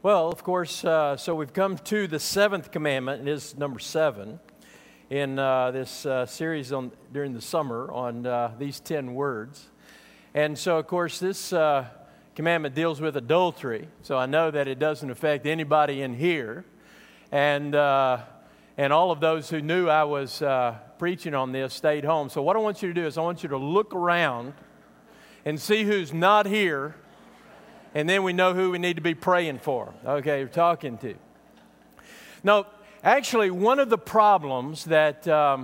Well, of course, so we've come to the seventh commandment. It is number 7 in this series during the summer on these 10 words. And so, of course, this commandment deals with adultery. So I know that it doesn't affect anybody in here. And all of those who knew I was preaching on this stayed home. So what I want you to do is I want you to look around and see who's not here. And then we know who we need to be praying for, okay, or talking to. Now, actually, one of the problems that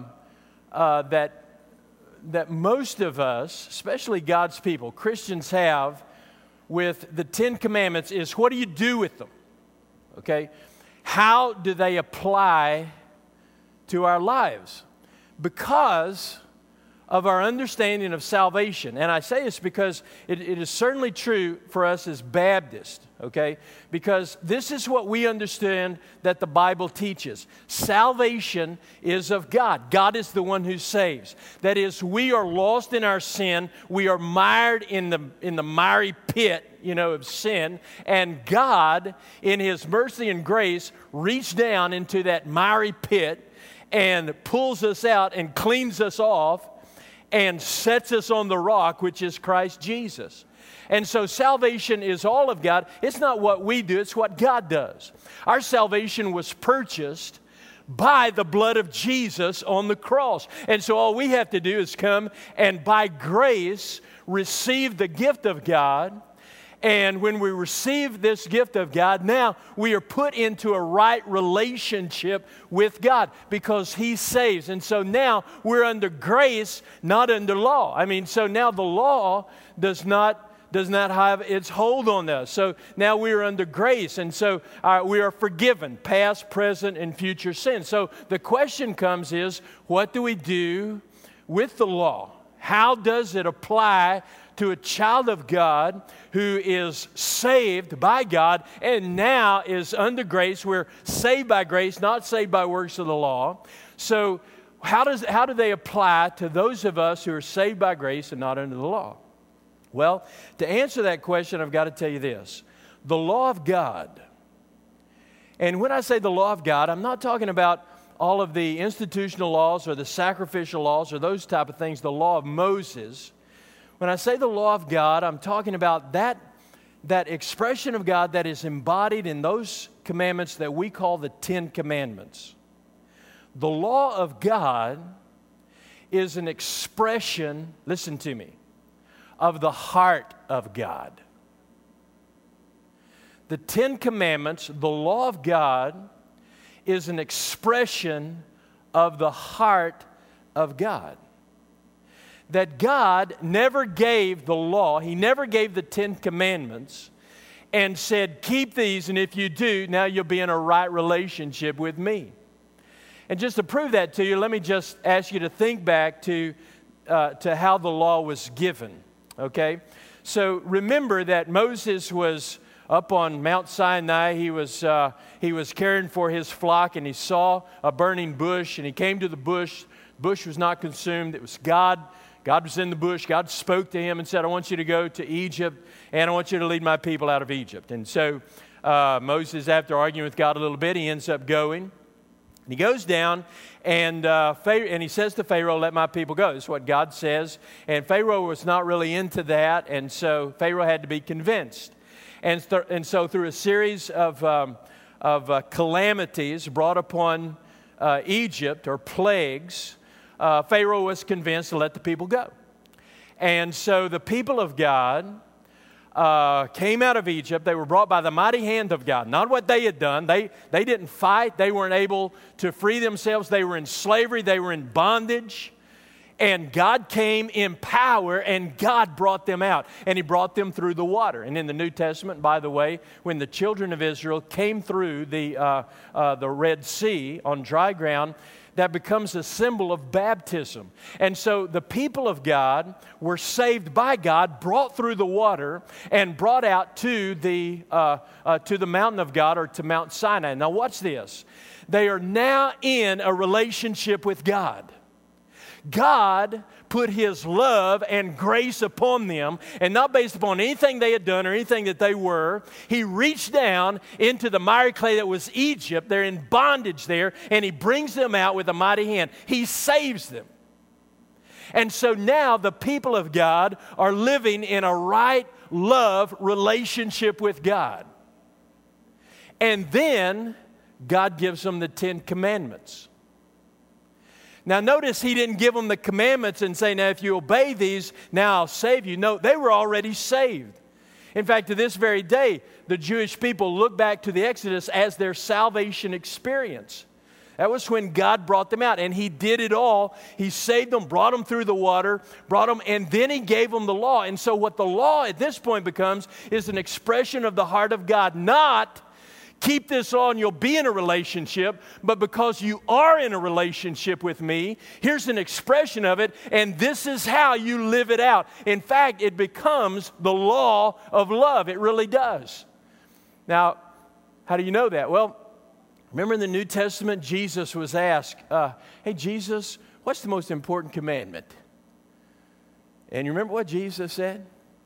most of us, especially God's people, Christians have with the 10 Commandments is, what do you do with them? Okay? How do they apply to our lives? Because of our understanding of salvation. And I say this because it is certainly true for us as Baptists, okay? Because this is what we understand that the Bible teaches. Salvation is of God. God is the one who saves. That is, we are lost in our sin. We are mired in the miry pit, of sin. And God, in His mercy and grace, reached down into that miry pit and pulls us out and cleans us off and sets us on the rock, which is Christ Jesus. And so salvation is all of God. It's not what we do, it's what God does. Our salvation was purchased by the blood of Jesus on the cross. And so all we have to do is come and by grace receive the gift of God. And when we receive this gift of God, now we are put into a right relationship with God because He saves. And so now we're under grace, not under law. So now the law does not have its hold on us. So now we are under grace. And so we are forgiven, past, present, and future sins. So the question comes is, what do we do with the law? How does it apply to a child of God who is saved by God and now is under grace? We're saved by grace, not saved by works of the law. So how do they apply to those of us who are saved by grace and not under the law? Well, to answer that question, I've got to tell you this. The law of God, and when I say the law of God, I'm not talking about all of the institutional laws or the sacrificial laws or those type of things, the law of Moses. When I say the law of God, I'm talking about that expression of God that is embodied in those commandments that we call the 10 Commandments. The law of God is an expression, listen to me, of the heart of God. The 10 Commandments, the law of God, is an expression of the heart of God. That God never gave the law, He never gave the 10 Commandments and said, keep these, and if you do, now you'll be in a right relationship with me. And just to prove that to you, let me just ask you to think back to how the law was given, okay? So remember that Moses was up on Mount Sinai. He was caring for his flock, and he saw a burning bush, and he came to the bush. The bush was not consumed. It was God. God was in the bush. God spoke to him and said, I want you to go to Egypt, and I want you to lead my people out of Egypt. And so Moses, after arguing with God a little bit, he ends up going. And he goes down, and he says to Pharaoh, let my people go. That's what God says. And Pharaoh was not really into that, and so Pharaoh had to be convinced. And so through a series of calamities brought upon Egypt, or plagues, Pharaoh was convinced to let the people go. And so the people of God came out of Egypt. They were brought by the mighty hand of God. Not what they had done. They didn't fight. They weren't able to free themselves. They were in slavery. They were in bondage. And God came in power, and God brought them out. And He brought them through the water. And in the New Testament, by the way, when the children of Israel came through the Red Sea on dry ground, that becomes a symbol of baptism. And so the people of God were saved by God, brought through the water, and brought out to the mountain of God, or to Mount Sinai. Now watch this. They are now in a relationship with God. God put His love and grace upon them, and not based upon anything they had done or anything that they were. He reached down into the miry clay that was Egypt. They're in bondage there, and He brings them out with a mighty hand. He saves them. And so now the people of God are living in a right love relationship with God. And then God gives them the 10 Commandments. Now notice He didn't give them the commandments and say, now if you obey these, now I'll save you. No, they were already saved. In fact, to this very day, the Jewish people look back to the Exodus as their salvation experience. That was when God brought them out, and He did it all. He saved them, brought them through the water, and then He gave them the law. And so what the law at this point becomes is an expression of the heart of God, not keep this law and you'll be in a relationship, but because you are in a relationship with me, here's an expression of it, and this is how you live it out. In fact, it becomes the law of love. It really does. Now, how do you know that? Well, remember in the New Testament, Jesus was asked, hey, Jesus, what's the most important commandment? And you remember what Jesus said?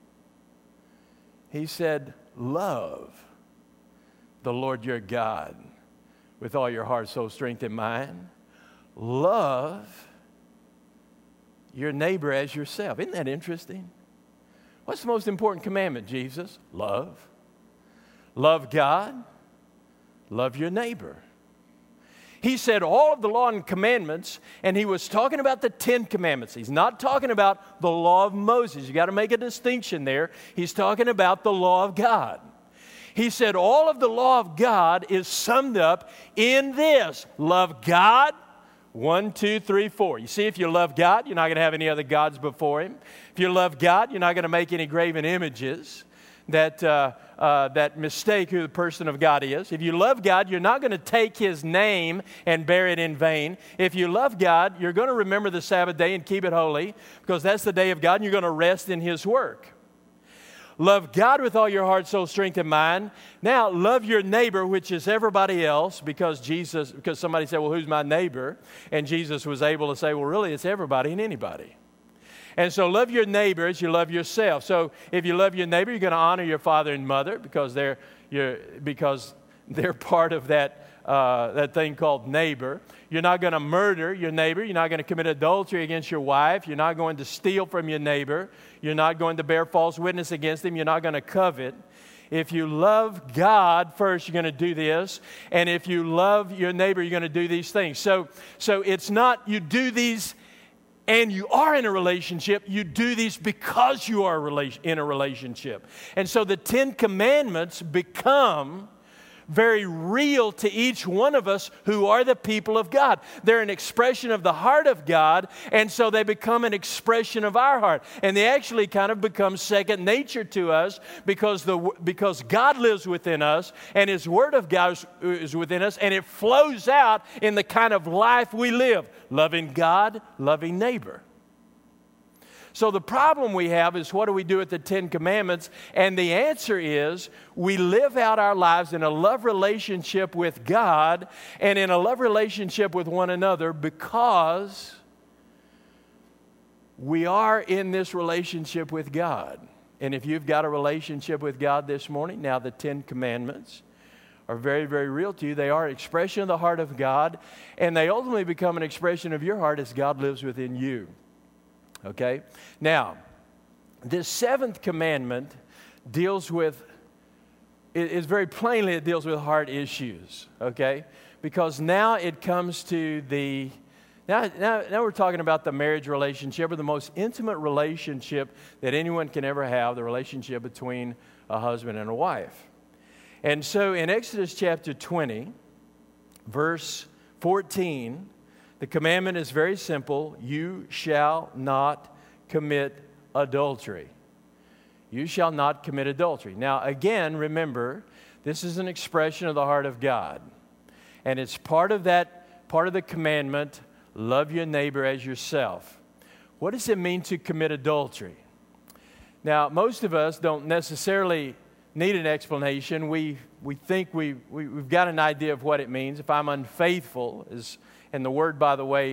He said, love the Lord your God with all your heart, soul, strength, and mind. Love your neighbor as yourself. Isn't that interesting? What's the most important commandment, Jesus? Love. Love God. Love your neighbor. He said all of the law and commandments, and He was talking about the 10 Commandments. He's not talking about the law of Moses. You got to make a distinction there. He's talking about the law of God. He said all of the law of God is summed up in this. Love God. 1, 2, 3, 4. You see, if you love God, you're not going to have any other gods before Him. If you love God, you're not going to make any graven images that mistake who the person of God is. If you love God, you're not going to take His name and bear it in vain. If you love God, you're going to remember the Sabbath day and keep it holy, because that's the day of God, and you're going to rest in His work. Love God with all your heart, soul, strength, and mind. Now, love your neighbor, which is everybody else, because somebody said, well, who's my neighbor? And Jesus was able to say, well, really, it's everybody and anybody. And so love your neighbor as you love yourself. So if you love your neighbor, you're going to honor your father and mother because they're part of that thing called neighbor. You're not going to murder your neighbor. You're not going to commit adultery against your wife. You're not going to steal from your neighbor. You're not going to bear false witness against him. You're not going to covet. If you love God first, you're going to do this. And if you love your neighbor, you're going to do these things. So it's not you do these and you are in a relationship. You do these because you are in a relationship. And so the 10 Commandments become very real to each one of us who are the people of God. They're an expression of the heart of God, and so they become an expression of our heart. And they actually kind of become second nature to us because God lives within us, and His Word of God is within us, and it flows out in the kind of life we live, loving God, loving neighbor. So the problem we have is, what do we do with the 10 Commandments? And the answer is, we live out our lives in a love relationship with God and in a love relationship with one another because we are in this relationship with God. And if you've got a relationship with God this morning, now the 10 Commandments are very, very real to you. They are an expression of the heart of God, and they ultimately become an expression of your heart as God lives within you. Okay? Now, this 7th commandment deals with, it very plainly it deals with heart issues, okay? Because now it comes to now we're talking about the marriage relationship, or the most intimate relationship that anyone can ever have, the relationship between a husband and a wife. And so in Exodus chapter 20, verse 14, the commandment is very simple. You shall not commit adultery. You shall not commit adultery. Now, again, remember, this is an expression of the heart of God. And it's part of the commandment, love your neighbor as yourself. What does it mean to commit adultery? Now, most of us don't necessarily need an explanation. We think we've got an idea of what it means. If I'm unfaithful, and the word, by the way,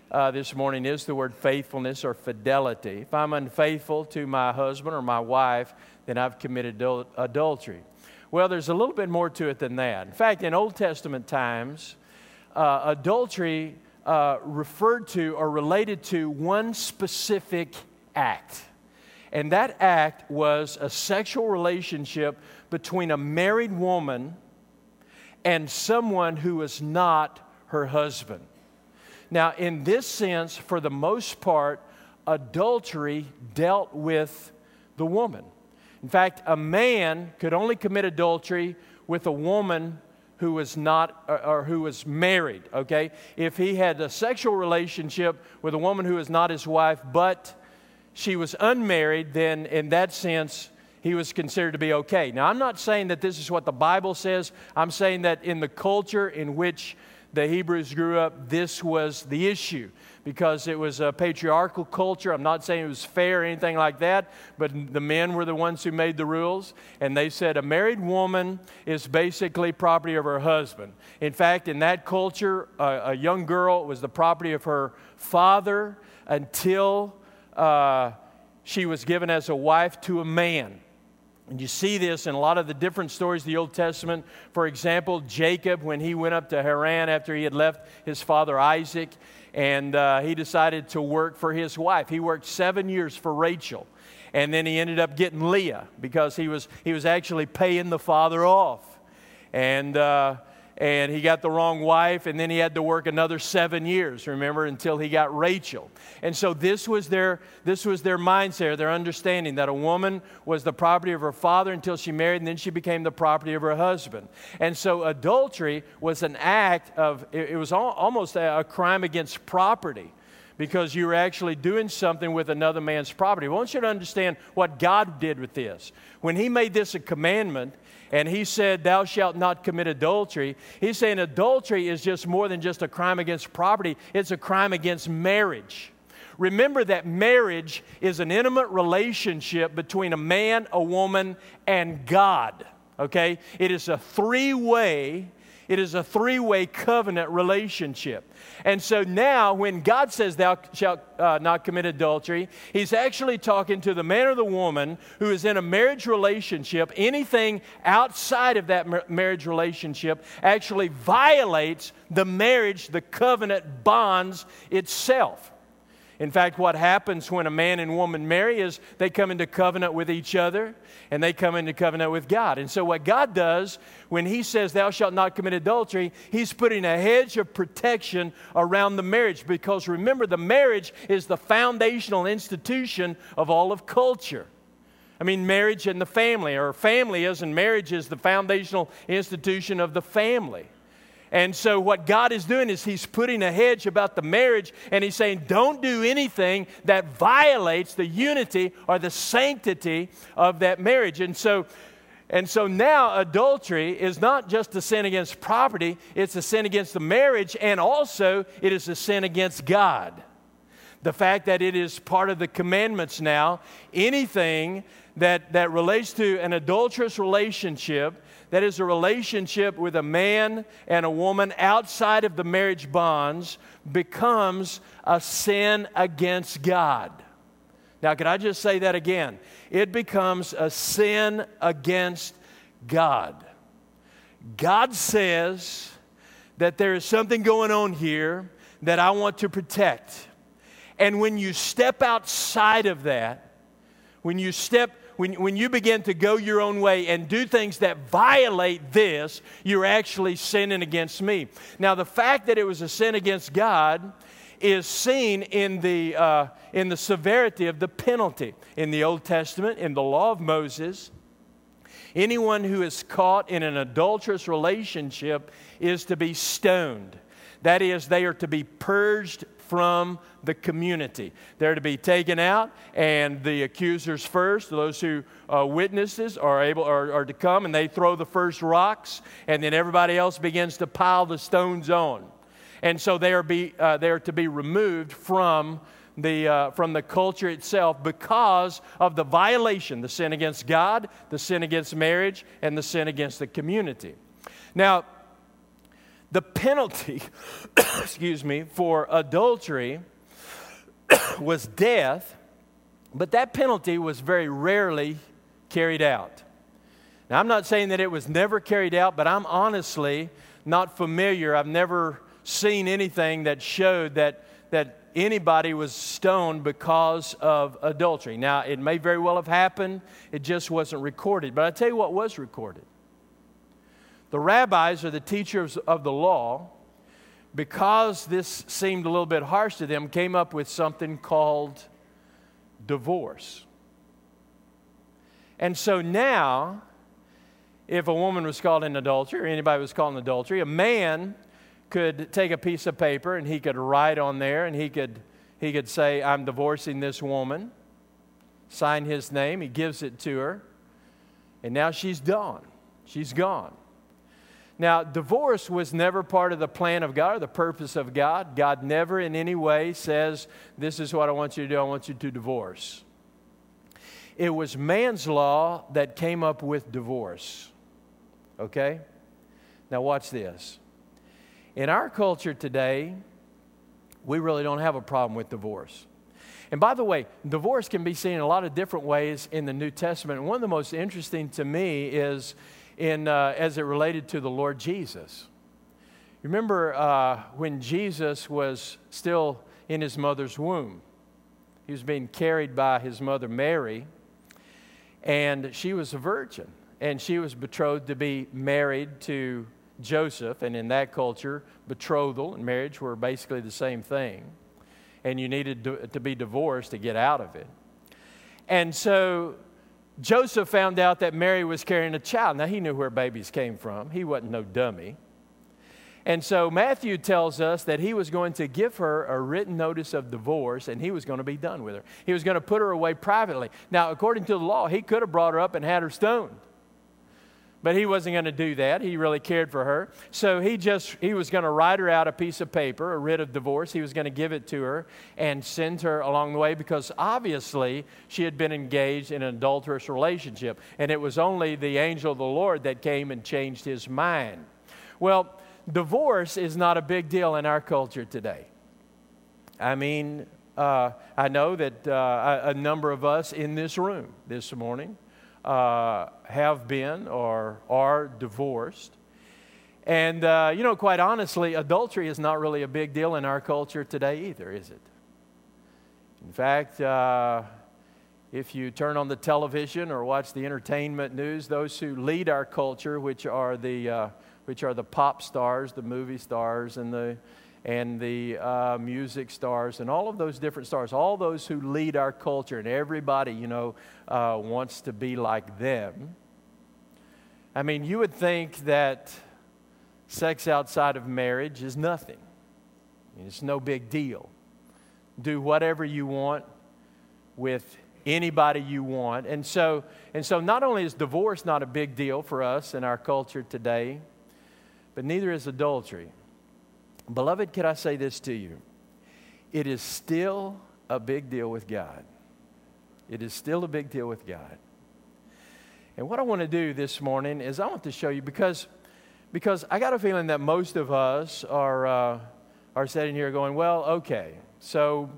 this morning is the word faithfulness or fidelity. If I'm unfaithful to my husband or my wife, then I've committed adultery. Well, there's a little bit more to it than that. In fact, in Old Testament times, adultery referred to or related to one specific act. And that act was a sexual relationship between a married woman and someone who was not her husband. Now, in this sense, for the most part, adultery dealt with the woman. In fact, a man could only commit adultery with a woman who was not or who was married, okay? If he had a sexual relationship with a woman who was not his wife, but she was unmarried, then in that sense, he was considered to be okay. Now, I'm not saying that this is what the Bible says. I'm saying that in the culture in which the Hebrews grew up, this was the issue because it was a patriarchal culture. I'm not saying it was fair or anything like that, but the men were the ones who made the rules, and they said a married woman is basically property of her husband. In fact, in that culture, a young girl was the property of her father until she was given as a wife to a man. And you see this in a lot of the different stories of the Old Testament. For example, Jacob, when he went up to Haran after he had left his father Isaac, and he decided to work for his wife. He worked 7 years for Rachel, and then he ended up getting Leah because he was actually paying the father off. And he got the wrong wife, and then he had to work another 7 years, remember, until he got Rachel. And so this was their mindset, their understanding that a woman was the property of her father until she married, and then she became the property of her husband. And so adultery was an act of, it was almost a crime against property, because you were actually doing something with another man's property. I want you to understand what God did with this. When He made this a commandment, and He said, thou shalt not commit adultery, He's saying adultery is just more than just a crime against property. It's a crime against marriage. Remember that marriage is an intimate relationship between a man, a woman, and God. Okay? It is a three-way covenant relationship. And so now when God says thou shalt not commit adultery, He's actually talking to the man or the woman who is in a marriage relationship. Anything outside of that marriage relationship actually violates the marriage, the covenant bonds itself. In fact, what happens when a man and woman marry is they come into covenant with each other and they come into covenant with God. And so what God does when He says, thou shalt not commit adultery, He's putting a hedge of protection around the marriage, because remember, the marriage is the foundational institution of all of culture. I mean, marriage and the family, or family is and marriage is the foundational institution of the family. And so what God is doing is He's putting a hedge about the marriage, and He's saying, don't do anything that violates the unity or the sanctity of that marriage. And so now adultery is not just a sin against property, it's a sin against the marriage, and also it is a sin against God. The fact that it is part of the commandments now, anything that relates to an adulterous relationship, that is a relationship with a man and a woman outside of the marriage bonds, becomes a sin against God. Now, could I just say that again? It becomes a sin against God. God says that there is something going on here that I want to protect. And when you step outside of that, when you begin to go your own way and do things that violate this, you're actually sinning against me. Now, the fact that it was a sin against God is seen in the severity of the penalty. In the Old Testament, in the law of Moses, anyone who is caught in an adulterous relationship is to be stoned. That is, they are to be purged from the community. They're to be taken out, and the accusers first, those who witnesses, are to come, and they throw the first rocks, and then everybody else begins to pile the stones on. And so they are to be removed from the culture itself because of the violation, the sin against God, the sin against marriage, and the sin against the community. Now, The penalty, excuse me, for adultery was death, but that penalty was very rarely carried out. Now, I'm not saying that it was never carried out, but I'm honestly not familiar. I've never seen anything that showed that anybody was stoned because of adultery. Now, it may very well have happened. It just wasn't recorded. But I tell you what was recorded. The rabbis, or the teachers of the law, because this seemed a little bit harsh to them, came up with something called divorce. And so now, if a woman was caught in adultery, or anybody was caught in adultery, a man could take a piece of paper and he could write on there, and he could say, I'm divorcing this woman, sign his name, he gives it to her, and now she's gone. She's gone. Now, divorce was never part of the plan of God or the purpose of God. God never in any way says, this is what I want you to do, I want you to divorce. It was man's law that came up with divorce. Okay? Now watch this. In our culture today, we really don't have a problem with divorce. And by the way, divorce can be seen in a lot of different ways in the New Testament. And one of the most interesting to me is as it related to the Lord Jesus. Remember when Jesus was still in his mother's womb. He was being carried by his mother Mary, and she was a virgin. And she was betrothed to be married to Joseph, and in that culture, betrothal and marriage were basically the same thing. And you needed to be divorced to get out of it. And so Joseph found out that Mary was carrying a child. Now, he knew where babies came from. He wasn't no dummy. And so Matthew tells us that he was going to give her a written notice of divorce, and he was going to be done with her. He was going to put her away privately. Now, according to the law, he could have brought her up and had her stoned. But he wasn't going to do that. He really cared for her. So he was going to write her out a piece of paper, a writ of divorce. He was going to give it to her and send her along the way, because obviously she had been engaged in an adulterous relationship. And it was only the angel of the Lord that came and changed his mind. Well, divorce is not a big deal in our culture today. I mean, I know that a number of us in this room this morning have been or are divorced. And, quite honestly, adultery is not really a big deal in our culture today either, is it? In fact, if you turn on the television or watch the entertainment news, those who lead our culture, which are the pop stars, the movie stars, and the music stars, and all of those different stars, all those who lead our culture, and everybody, wants to be like them. I mean, you would think that sex outside of marriage is nothing. I mean, it's no big deal. Do whatever you want with anybody you want. And so not only is divorce not a big deal for us in our culture today, but neither is adultery. Beloved, can I say this to you? It is still a big deal with God. It is still a big deal with God. And what I want to do this morning is I want to show you, because I got a feeling that most of us are sitting here going, well, okay, so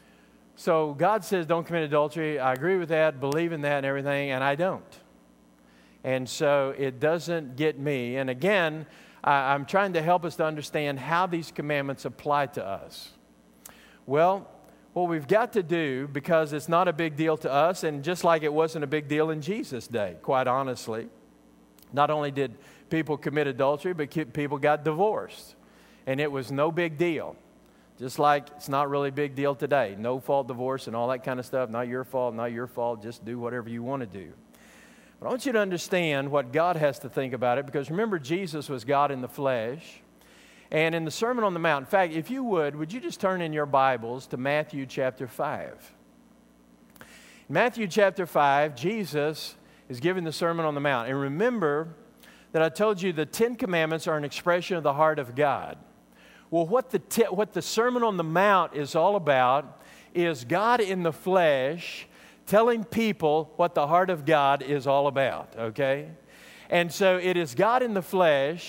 God says don't commit adultery. I agree with that, believe in that and everything, and I don't. And so it doesn't get me. And again, I'm trying to help us to understand how these commandments apply to us. Well, what we've got to do, because it's not a big deal to us, and just like it wasn't a big deal in Jesus' day, quite honestly, not only did people commit adultery, but people got divorced. And it was no big deal. Just like it's not really a big deal today. No fault divorce and all that kind of stuff. Not your fault. Just do whatever you want to do. But I want you to understand what God has to think about it, because remember, Jesus was God in the flesh. And in the Sermon on the Mount, in fact, if you would you just turn in your Bibles to Matthew chapter 5. In Matthew chapter 5, Jesus is giving the Sermon on the Mount. And remember that I told you the 10 Commandments are an expression of the heart of God. Well, what the Sermon on the Mount is all about is God in the flesh telling people what the heart of God is all about, okay? And so it is God in the flesh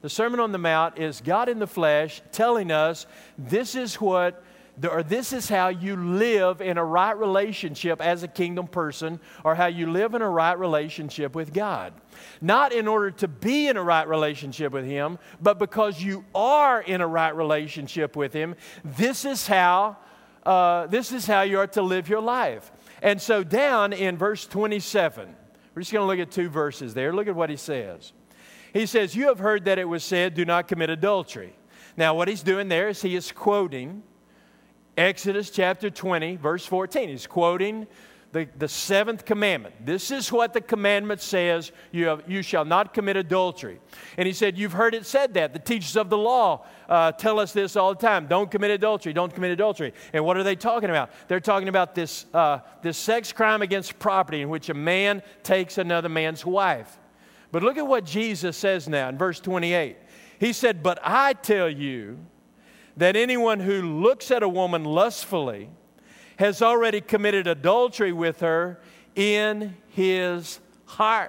The Sermon on the Mount is God in the flesh telling us this is how you live in a right relationship as a kingdom person, or how you live in a right relationship with God. Not in order to be in a right relationship with Him, but because you are in a right relationship with Him, this is how you are to live your life. And so down in verse 27, we're just going to look at 2 verses there. Look at what he says. He says, you have heard that it was said, do not commit adultery. Now what he's doing there is he is quoting Exodus chapter 20, verse 14. He's quoting the 7th commandment. This is what the commandment says, you shall not commit adultery. And he said, you've heard it said that. The teachers of the law tell us this all the time. Don't commit adultery, don't commit adultery. And what are they talking about? They're talking about this sex crime against property in which a man takes another man's wife. But look at what Jesus says now in verse 28. He said, but I tell you that anyone who looks at a woman lustfully has already committed adultery with her in his heart.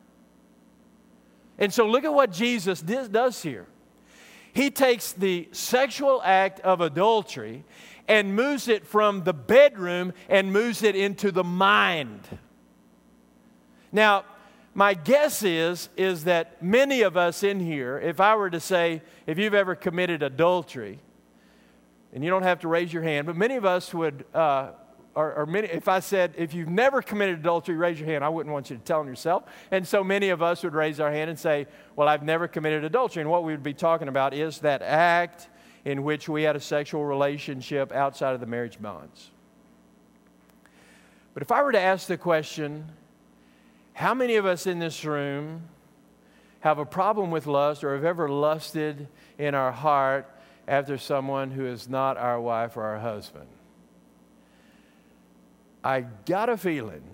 And so look at what Jesus does here. He takes the sexual act of adultery and moves it from the bedroom and moves it into the mind. Now, my guess is that many of us in here, if I were to say, if you've ever committed adultery, and you don't have to raise your hand, but many of us would, if I said, if you've never committed adultery, raise your hand. I wouldn't want you to tell on yourself. And so many of us would raise our hand and say, well, I've never committed adultery. And what we would be talking about is that act in which we had a sexual relationship outside of the marriage bonds. But if I were to ask the question, how many of us in this room have a problem with lust or have ever lusted in our heart after someone who is not our wife or our husband? I got a feeling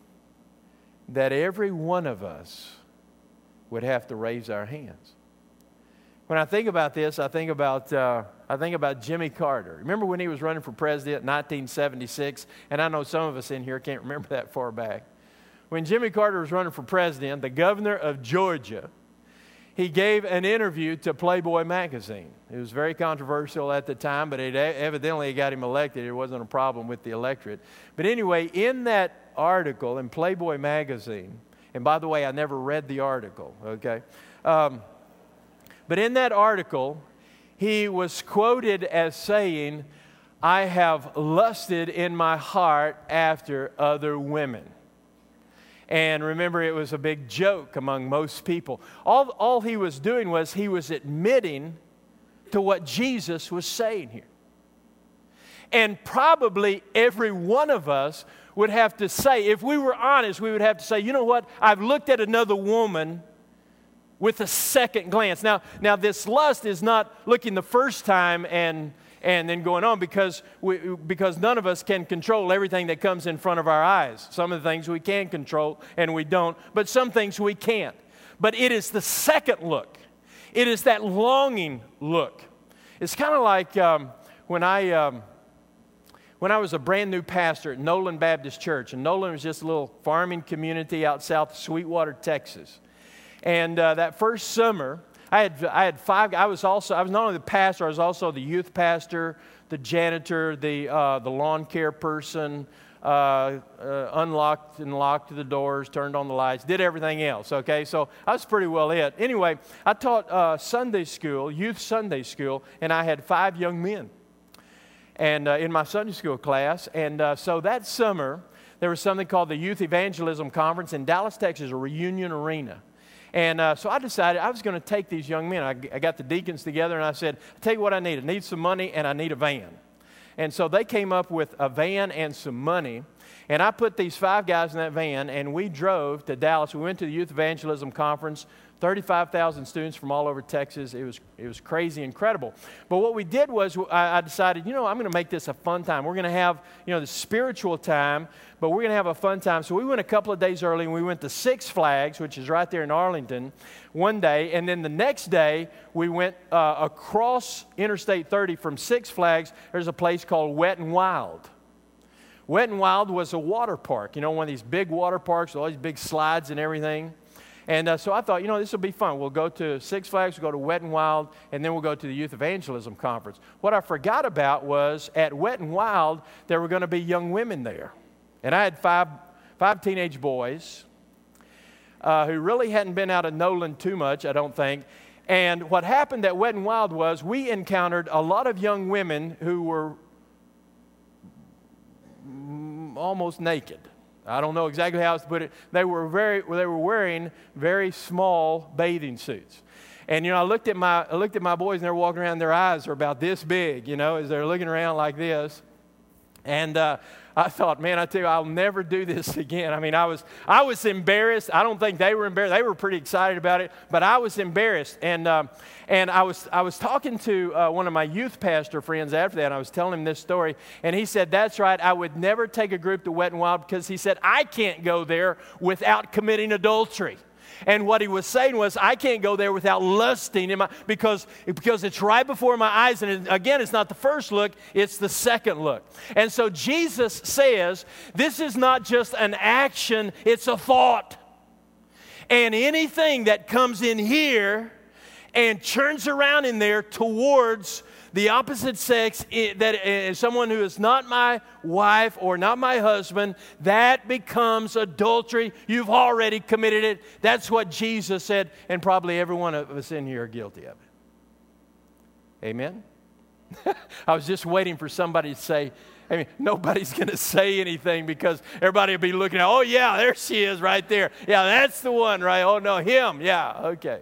that every one of us would have to raise our hands. When I think about this, I think about Jimmy Carter. Remember when he was running for president in 1976? And I know some of us in here can't remember that far back. When Jimmy Carter was running for president, the governor of Georgia, he gave an interview to Playboy magazine. It was very controversial at the time, but it evidently got him elected. It wasn't a problem with the electorate. But anyway, in that article in Playboy magazine, and by the way, I never read the article, okay? But in that article, he was quoted as saying, I have lusted in my heart after other women. And remember, it was a big joke among most people. All he was doing was he was admitting to what Jesus was saying here. And probably every one of us would have to say, if we were honest, we would have to say, you know what? I've looked at another woman with a second glance. Now this lust is not looking the first time and then going on, because none of us can control everything that comes in front of our eyes. Some of the things we can control and we don't, but some things we can't. But it is the second look. It is that longing look. It's kind of like when I was a brand new pastor at Nolan Baptist Church, and Nolan was just a little farming community out south of Sweetwater, Texas. And that first summer, I had 5. I was not only the pastor, I was also the youth pastor, the janitor, the lawn care person, unlocked and locked the doors, turned on the lights, did everything else. Okay, so I was pretty well it. Anyway, I taught Sunday school, youth Sunday school, and I had 5 young men, and in my Sunday school class. And so that summer, there was something called the Youth Evangelism Conference in Dallas, Texas, a Reunion Arena. And so I decided I was going to take these young men. I got the deacons together and I said, I'll tell you what I need. I need some money and I need a van. And so they came up with a van and some money. And I put these 5 guys in that van and we drove to Dallas. We went to the Youth Evangelism Conference, 35,000 students from all over Texas. It was crazy, incredible. But what we did was I decided, I'm going to make this a fun time. We're going to have, the spiritual time, but we're going to have a fun time. So we went a couple of days early and we went to Six Flags, which is right there in Arlington, one day. And then the next day, we went across Interstate 30 from Six Flags. There's a place called Wet n Wild. Wet n Wild was a water park, one of these big water parks with all these big slides and everything. And so I thought, this will be fun. We'll go to Six Flags, we'll go to Wet 'n Wild, and then we'll go to the Youth Evangelism Conference. What I forgot about was at Wet 'n Wild, there were going to be young women there. And I had five teenage boys who really hadn't been out of Nolan too much, I don't think. And what happened at Wet 'n Wild was we encountered a lot of young women who were almost naked. I don't know exactly how to put it. They were wearing very small bathing suits. And I looked at my boys, and they're walking around. Their eyes are about this big, as they're looking around like this. And I thought, man, I tell you, I'll never do this again. I mean, I was embarrassed. I don't think they were embarrassed. They were pretty excited about it, but I was embarrassed. And I was talking to one of my youth pastor friends after that, and I was telling him this story, and he said, that's right, I would never take a group to Wet 'n Wild because he said, I can't go there without committing adultery. And what he was saying was, I can't go there without lusting because it's right before my eyes. And again, it's not the first look, it's the second look. And so Jesus says, this is not just an action, it's a thought. And anything that comes in here and churns around in there towards the opposite sex, that is someone who is not my wife or not my husband, that becomes adultery. You've already committed it. That's what Jesus said, and probably every one of us in here are guilty of it. Amen? I was just waiting for somebody to say, nobody's going to say anything because everybody will be looking at, oh, yeah, there she is right there. Yeah, that's the one, right? Oh, no, him. Yeah, okay.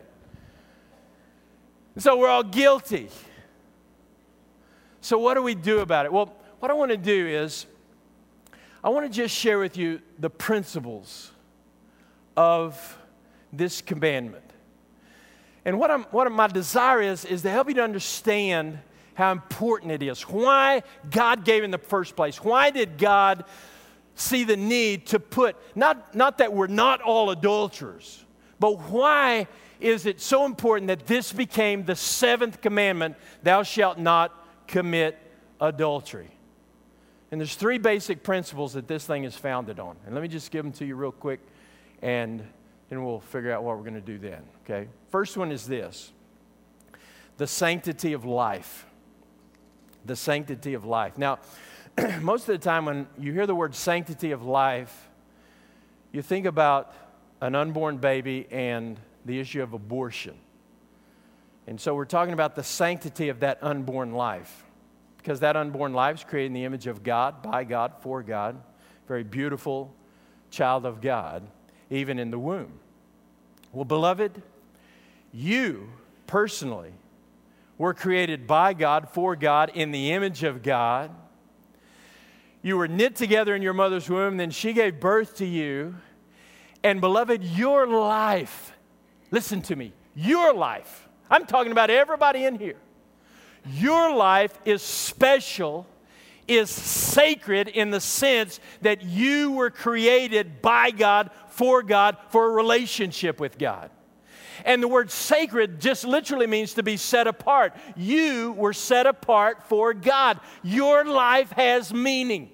So we're all guilty. So what do we do about it? Well, what I want to do is I want to just share with you the principles of this commandment. And what my desire is to help you to understand how important it is. Why God gave in the first place. Why did God see the need to put, not that we're not all adulterers, but why is it so important that this became the seventh commandment, thou shalt not commit adultery? And there's three basic principles that this thing is founded on. And let me just give them to you real quick, and then we'll figure out what we're going to do then, okay? First one is this: the sanctity of life. The sanctity of life. Now, most of the time when you hear the word sanctity of life, you think about an unborn baby and the issue of abortion. And so we're talking about the sanctity of that unborn life, because that unborn life is created in the image of God, by God, for God, very beautiful child of God, even in the womb. Well, beloved, you personally were created by God, for God, in the image of God. You were knit together in your mother's womb, then she gave birth to you. And beloved, your life, listen to me, your life, I'm talking about everybody in here. Your life is special, is sacred in the sense that you were created by God, for a relationship with God. And the word sacred just literally means to be set apart. You were set apart for God. Your life has meaning.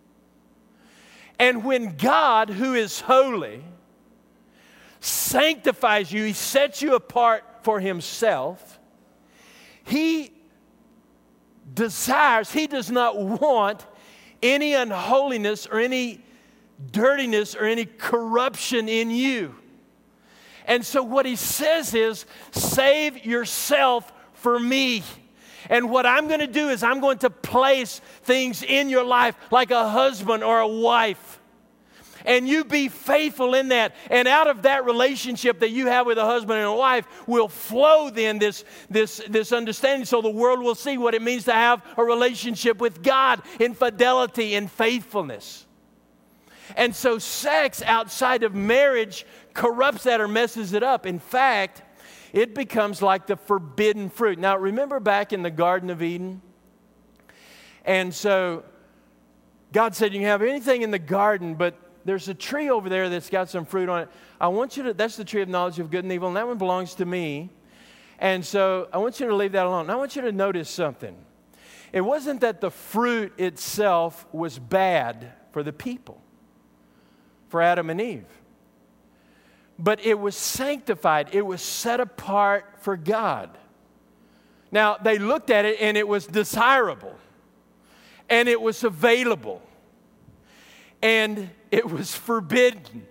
And when God, who is holy, sanctifies you, He sets you apart for Himself, He desires, He does not want any unholiness or any dirtiness or any corruption in you. And so what He says is, save yourself for me. And what I'm going to do is I'm going to place things in your life like a husband or a wife. And you be faithful in that. And out of that relationship that you have with a husband and a wife will flow then this understanding, so the world will see what it means to have a relationship with God in fidelity and faithfulness. And so sex outside of marriage corrupts that or messes it up. In fact, it becomes like the forbidden fruit. Now, remember back in the Garden of Eden? And so God said, you can have anything in the garden, but there's a tree over there that's got some fruit on it. I want you to, that's the tree of knowledge of good and evil, and that one belongs to me. And so I want you to leave that alone. And I want you to notice something. It wasn't that the fruit itself was bad for the people, for Adam and Eve. but it was sanctified. It was set apart for God. Now, they looked at it and it was desirable, and it was available, and it was forbidden.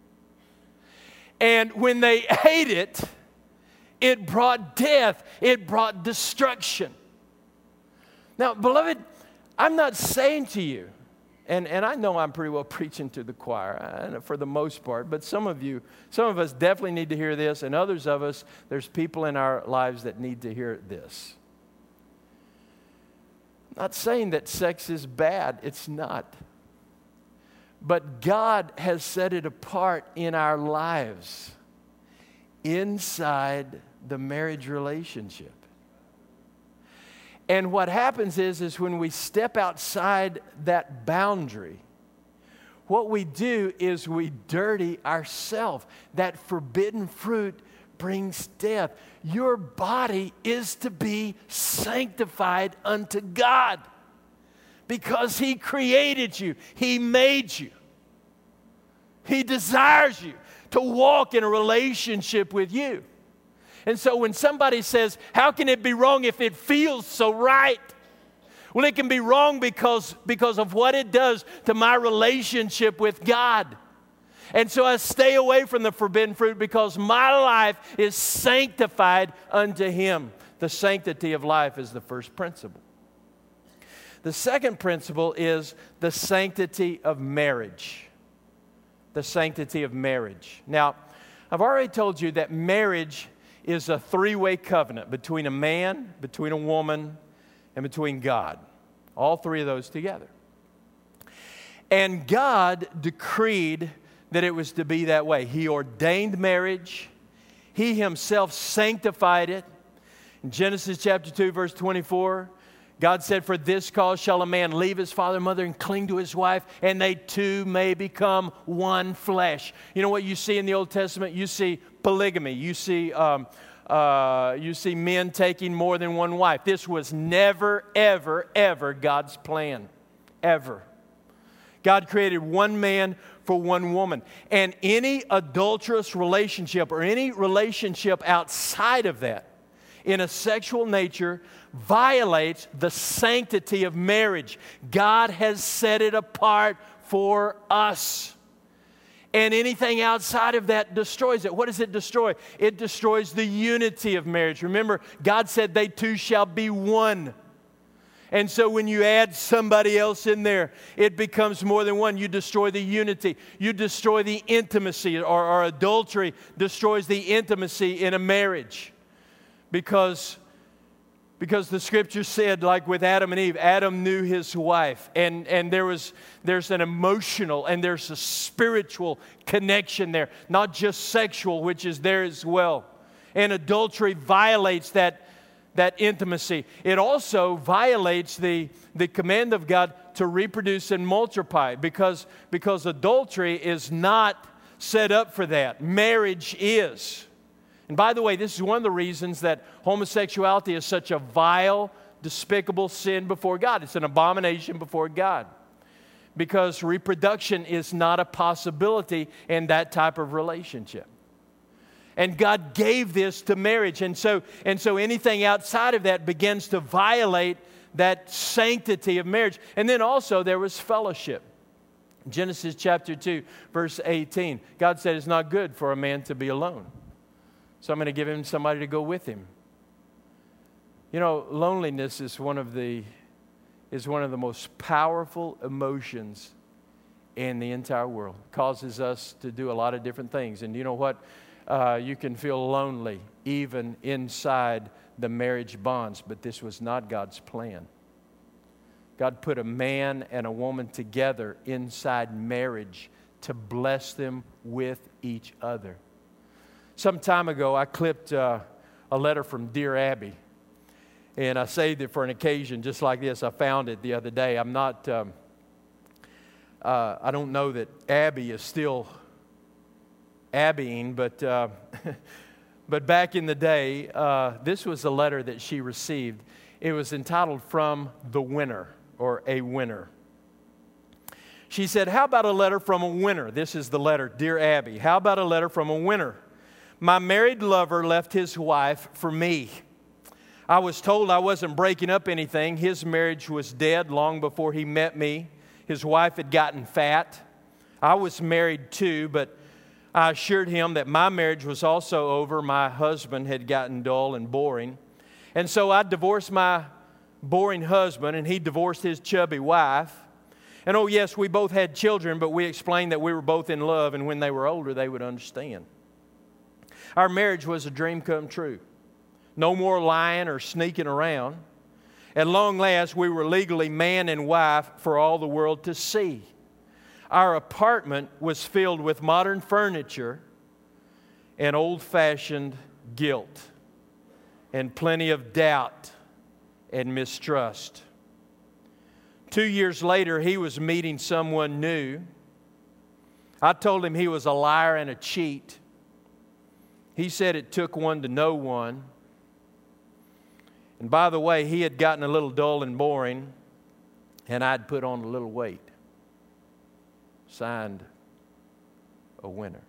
And when they ate it, it brought death. It brought destruction. Now, beloved, I'm not saying to you, and I know I'm pretty well preaching to the choir for the most part, but some of us definitely need to hear this, and others of us, there's people in our lives that need to hear this. I'm not saying that sex is bad. It's not. But God has set it apart in our lives inside the marriage relationship. And what happens is when we step outside that boundary, what we do is we dirty ourselves. That forbidden fruit brings death. Your body is to be sanctified unto God because He created you. He made you. He desires you to walk in a relationship with you. And so when somebody says, how can it be wrong if it feels so right? Well, it can be wrong because of what it does to my relationship with God. And so I stay away from the forbidden fruit because my life is sanctified unto Him. The sanctity of life is the first principle. The second principle is the sanctity of marriage. The sanctity of marriage. Now, I've already told you that marriage is a three-way covenant between a man, between a woman, and between God. All three of those together. And God decreed that it was to be that way. He ordained marriage. He Himself sanctified it. In Genesis chapter 2, verse 24, God said, for this cause shall a man leave his father and mother and cling to his wife, and they two may become one flesh. You know what you see in the Old Testament? You see polygamy. You see men taking more than one wife. This was never, ever, ever God's plan. Ever. God created one man for one woman. And any adulterous relationship or any relationship outside of that in a sexual nature violates the sanctity of marriage. God has set it apart for us. And anything outside of that destroys it. What does it destroy? It destroys the unity of marriage. Remember, God said they two shall be one. And so when you add somebody else in there, it becomes more than one. You destroy the unity. You destroy the intimacy, or adultery destroys the intimacy in a marriage. Because the Scripture said, like with Adam and Eve, Adam knew his wife. And there's an emotional and there's a spiritual connection there. Not just sexual, which is there as well. And adultery violates that intimacy. It also violates the command of God to reproduce and multiply. Because adultery is not set up for that. Marriage is. And by the way, this is one of the reasons that homosexuality is such a vile, despicable sin before God. It's an abomination before God. Because reproduction is not a possibility in that type of relationship. And God gave this to marriage. And so anything outside of that begins to violate that sanctity of marriage. And then also there was fellowship. Genesis chapter 2, verse 18. God said it's not good for a man to be alone. So I'm going to give him somebody to go with him. You know, loneliness is one of the most powerful emotions in the entire world. It causes us to do a lot of different things. And you know what? You can feel lonely even inside the marriage bonds, but this was not God's plan. God put a man and a woman together inside marriage to bless them with each other. Some time ago, I clipped a letter from Dear Abby, and I saved it for an occasion just like this. I found it the other day. I don't know that Abby is still Abbying, but back in the day, this was a letter that she received. It was entitled From the Winner, or A Winner. She said, how about a letter from a winner? This is the letter. Dear Abby, how about a letter from a winner? My married lover left his wife for me. I was told I wasn't breaking up anything. His marriage was dead long before he met me. His wife had gotten fat. I was married too, but I assured him that my marriage was also over. My husband had gotten dull and boring. And so I divorced my boring husband, and he divorced his chubby wife. And oh yes, we both had children, but we explained that we were both in love, and when they were older, they would understand. Our marriage was a dream come true. No more lying or sneaking around. At long last, we were legally man and wife for all the world to see. Our apartment was filled with modern furniture and old-fashioned guilt and plenty of doubt and mistrust. 2 years later, he was meeting someone new. I told him he was a liar and a cheat. He said it took one to know one. And by the way, he had gotten a little dull and boring, and I'd put on a little weight. Signed, a winner.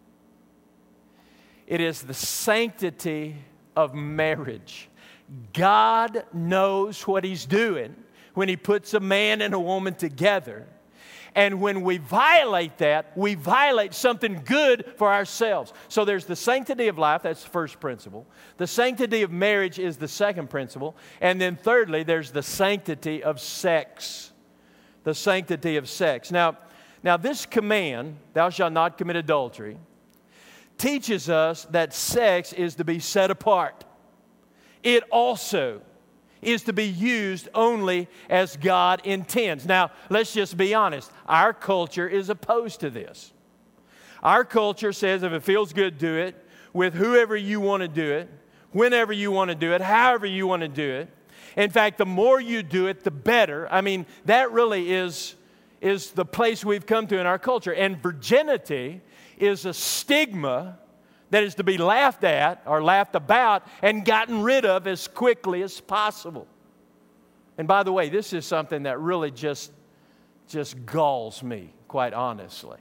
It is the sanctity of marriage. God knows what He's doing when He puts a man and a woman together. And when we violate that, we violate something good for ourselves. So there's the sanctity of life, that's the first principle. The sanctity of marriage is the second principle. And then thirdly, there's the sanctity of sex. The sanctity of sex. Now this command, thou shalt not commit adultery, teaches us that sex is to be set apart. It also is to be used only as God intends. Now, let's just be honest. Our culture is opposed to this. Our culture says if it feels good, do it. With whoever you want to do it. Whenever you want to do it. However you want to do it. In fact, the more you do it, the better. I mean, that really is the place we've come to in our culture. And virginity is a stigma that is to be laughed at or laughed about and gotten rid of as quickly as possible. And by the way, this is something that really just galls me, quite honestly.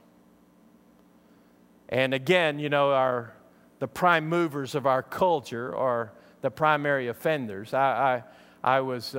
And again, you know, the prime movers of our culture are the primary offenders. I was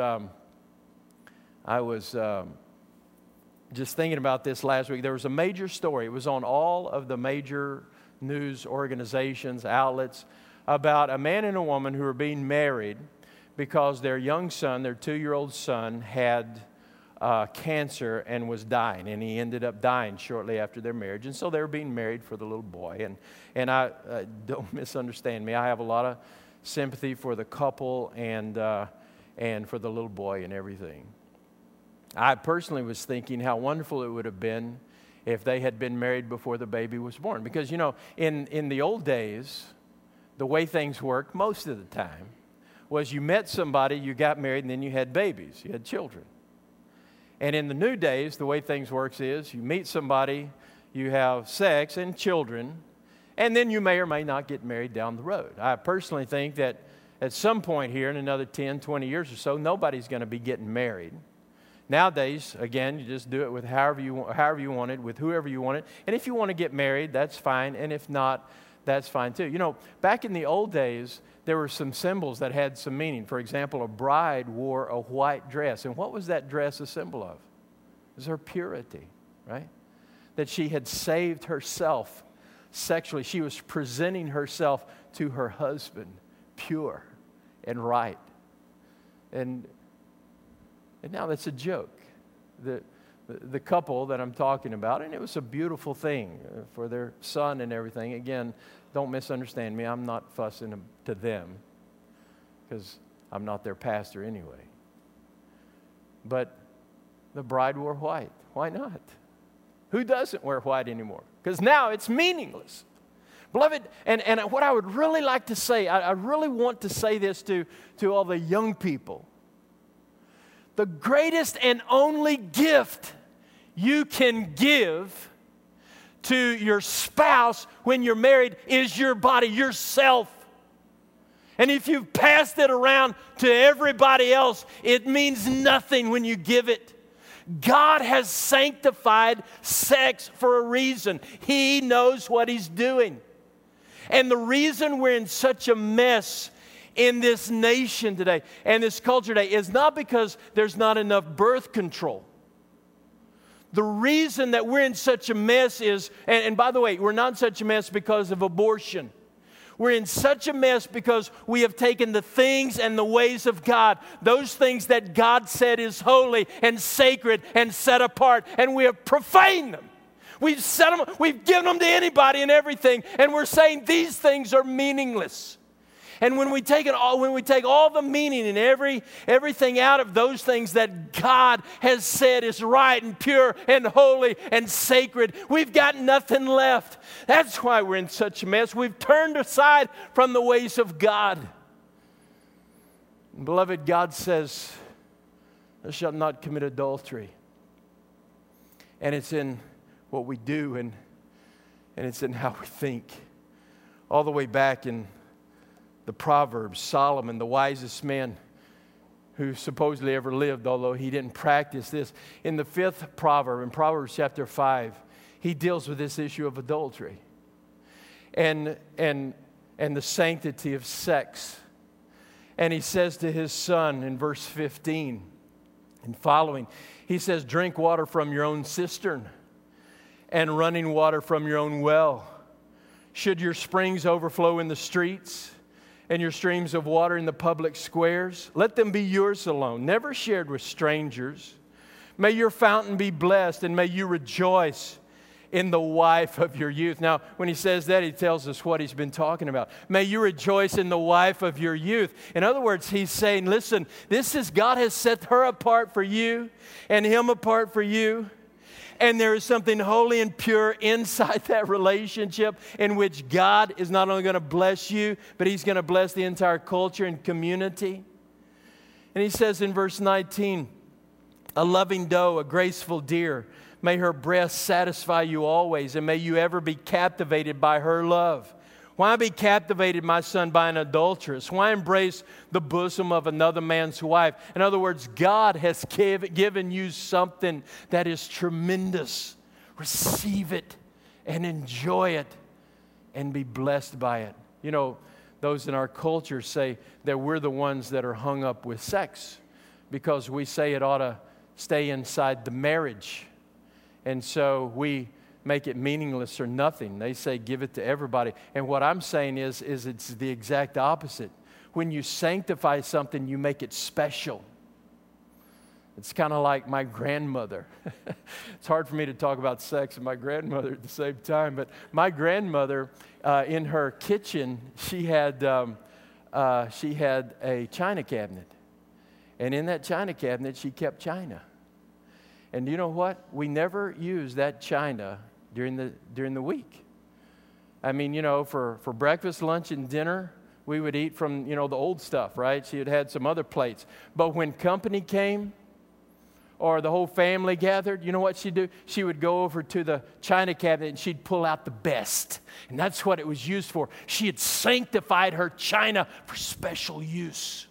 just thinking about this last week. There was a major story. It was on all of the major news organizations, outlets, about a man and a woman who were being married because their young son, their 2-year-old son, had cancer and was dying. And he ended up dying shortly after their marriage. And so they were being married for the little boy. And I don't misunderstand me. I have a lot of sympathy for the couple and for the little boy and everything. I personally was thinking how wonderful it would have been if they had been married before the baby was born. Because, you know, in the old days, the way things worked most of the time was you met somebody, you got married, and then you had babies. You had children. And in the new days, the way things works is you meet somebody, you have sex and children, and then you may or may not get married down the road. I personally think that at some point here in another 10, 20 years or so, nobody's going to be getting married. Nowadays, again, you just do it with however you want it, with whoever you want it. And if you want to get married, that's fine. And if not, that's fine too. You know, back in the old days, there were some symbols that had some meaning. For example, a bride wore a white dress. And what was that dress a symbol of? It was her purity, right? That she had saved herself sexually. She was presenting herself to her husband, pure and right. And now that's a joke. The couple that I'm talking about, and it was a beautiful thing for their son and everything. Again, don't misunderstand me. I'm not fussing to them because I'm not their pastor anyway. But the bride wore white. Why not? Who doesn't wear white anymore? Because now it's meaningless. Beloved, and what I would really like to say, I really want to say this to all the young people. The greatest and only gift you can give to your spouse when you're married is your body, yourself. And if you've passed it around to everybody else, it means nothing when you give it. God has sanctified sex for a reason. He knows what He's doing. And the reason we're in such a mess in this nation today and this culture today is not because there's not enough birth control. The reason that we're in such a mess is, and by the way, we're not in such a mess because of abortion. We're in such a mess because we have taken the things and the ways of God, those things that God said is holy and sacred and set apart, and we have profaned them. We've set them, we've given them to anybody and everything, and we're saying these things are meaningless. And when we take all the meaning and everything out of those things that God has said is right and pure and holy and sacred, we've got nothing left. That's why we're in such a mess. We've turned aside from the ways of God. Beloved, God says, "Thou shalt not commit adultery." And it's in what we do and it's in how we think. All the way back in the Proverbs, Solomon, the wisest man who supposedly ever lived, although he didn't practice this. In the 5th proverb, in Proverbs chapter 5, he deals with this issue of adultery and the sanctity of sex. And he says to his son in verse 15 and following, he says, "Drink water from your own cistern and running water from your own well. Should your springs overflow in the streets, and your streams of water in the public squares, let them be yours alone, never shared with strangers. May your fountain be blessed, and may you rejoice in the wife of your youth." Now, when he says that, he tells us what he's been talking about. May you rejoice in the wife of your youth. In other words, he's saying, listen, God has set her apart for you and him apart for you. And there is something holy and pure inside that relationship in which God is not only going to bless you, but He's going to bless the entire culture and community. And he says in verse 19, "A loving doe, a graceful deer, may her breast satisfy you always, and may you ever be captivated by her love. Why be captivated, my son, by an adulteress? Why embrace the bosom of another man's wife?" In other words, God has given you something that is tremendous. Receive it and enjoy it and be blessed by it. You know, those in our culture say that we're the ones that are hung up with sex because we say it ought to stay inside the marriage. And so we make it meaningless or nothing. They say give it to everybody. And what I'm saying is it's the exact opposite. When you sanctify something, you make it special. It's kind of like my grandmother. It's hard for me to talk about sex and my grandmother at the same time, but my grandmother, in her kitchen, she had a china cabinet. And in that china cabinet, she kept china. And you know what? We never used that china during the week. I mean, you know, for breakfast, lunch, and dinner, we would eat from, you know, the old stuff, right? She had some other plates. But when company came or the whole family gathered, you know what she'd do? She would go over to the china cabinet and she'd pull out the best. And that's what it was used for. She had sanctified her china for special use.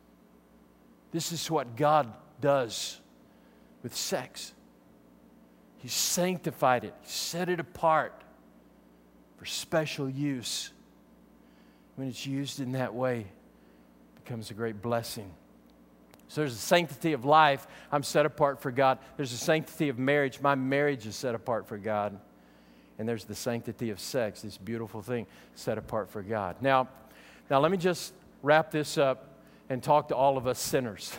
This is what God does with sex. He sanctified it, set it apart for special use. When it's used in that way, it becomes a great blessing. So there's a sanctity of life. I'm set apart for God. There's a sanctity of marriage. My marriage is set apart for God. And there's the sanctity of sex, this beautiful thing set apart for God. Now let me just wrap this up and talk to all of us sinners.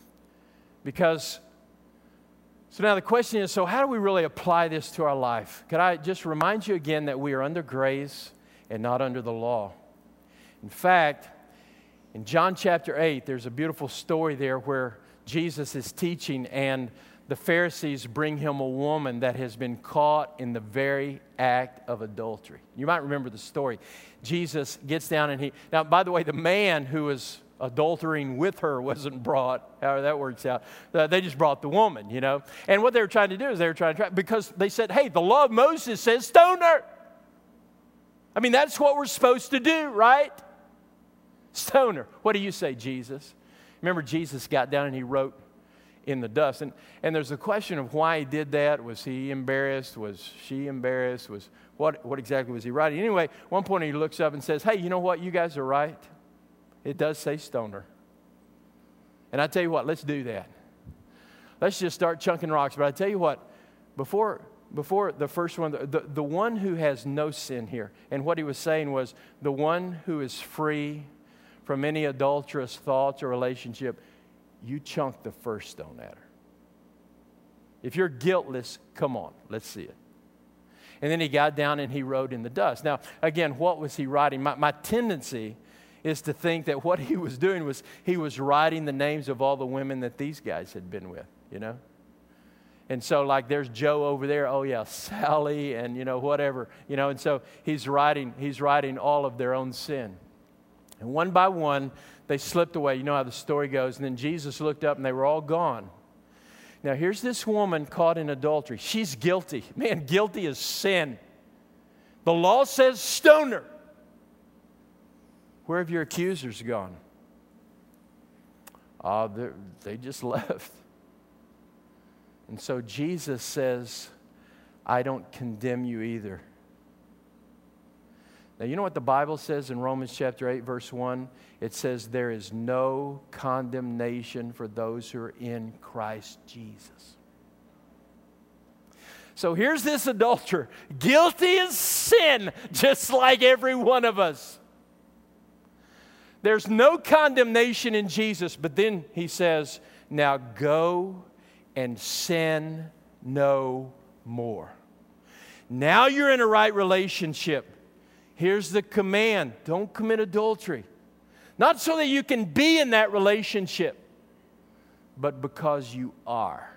So now the question is, so how do we really apply this to our life? Could I just remind you again that we are under grace and not under the law? In fact, in John chapter 8, there's a beautiful story there where Jesus is teaching and the Pharisees bring him a woman that has been caught in the very act of adultery. You might remember the story. Jesus gets down and now by the way, the man who was adultering with her wasn't brought, however that works out. They just brought the woman, you know. And what they were trying to do is because they said, hey, the law of Moses says stone her. I mean, that's what we're supposed to do, right? Stone her. What do you say, Jesus? Remember, Jesus got down and he wrote in the dust. And there's a question of why he did that. Was he embarrassed? Was she embarrassed? What exactly was he writing? Anyway, one point he looks up and says, hey, you know what? You guys are right. It does say stone her. And I tell you what, let's do that. Let's just start chunking rocks. But I tell you what, before the first one, the one who has no sin here, and what he was saying was the one who is free from any adulterous thoughts or relationship, you chunk the first stone at her. If you're guiltless, come on, let's see it. And then he got down and he wrote in the dust. Now, again, what was he writing? My tendency is to think that what he was doing was he was writing the names of all the women that these guys had been with, you know? And so, like, there's Joe over there, oh yeah, Sally, and, you know, whatever, you know, and so he's writing all of their own sin. And one by one, they slipped away. You know how the story goes. And then Jesus looked up and they were all gone. Now, here's this woman caught in adultery. She's guilty. Man, guilty is sin. The law says stone her. Where have your accusers gone? They just left. And so Jesus says, I don't condemn you either. Now, you know what the Bible says in Romans chapter 8, verse 1? It says, there is no condemnation for those who are in Christ Jesus. So here's this adulterer, guilty as sin, just like every one of us. There's no condemnation in Jesus, but then he says, now go and sin no more. Now you're in a right relationship. Here's the command, don't commit adultery. Not so that you can be in that relationship, but because you are.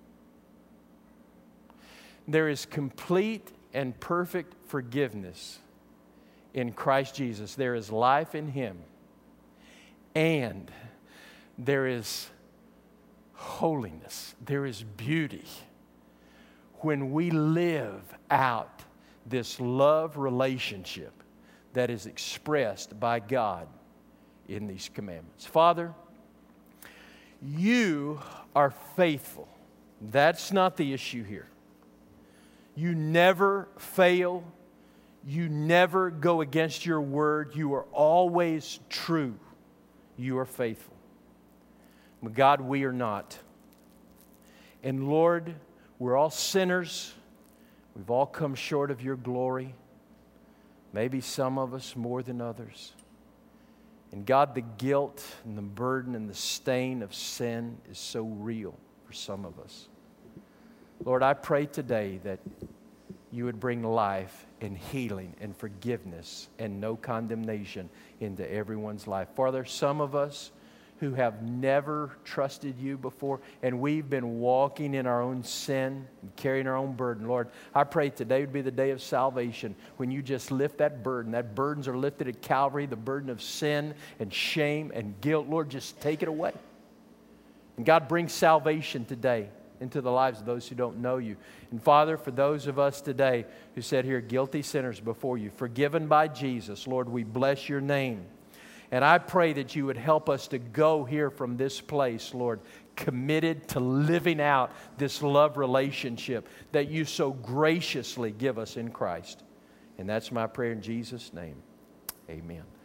There is complete and perfect forgiveness in Christ Jesus. There is life in Him. And there is holiness. There is beauty when we live out this love relationship that is expressed by God in these commandments. Father, you are faithful. That's not the issue here. You never fail. You never go against your word. You are always true. You are faithful. But God, we are not. And Lord, we're all sinners. We've all come short of your glory. Maybe some of us more than others. And God, the guilt and the burden and the stain of sin is so real for some of us. Lord, I pray today that you would bring life and healing and forgiveness and no condemnation into everyone's life. Father, some of us who have never trusted you before, and we've been walking in our own sin and carrying our own burden. Lord, I pray today would be the day of salvation when you just lift that burden. That burdens are lifted at Calvary, the burden of sin and shame and guilt. Lord, just take it away. And God, bring salvation today into the lives of those who don't know you. And Father, for those of us today who sit here guilty sinners before you, forgiven by Jesus, Lord, we bless your name. And I pray that you would help us to go here from this place, Lord, committed to living out this love relationship that you so graciously give us in Christ. And that's my prayer in Jesus' name. Amen.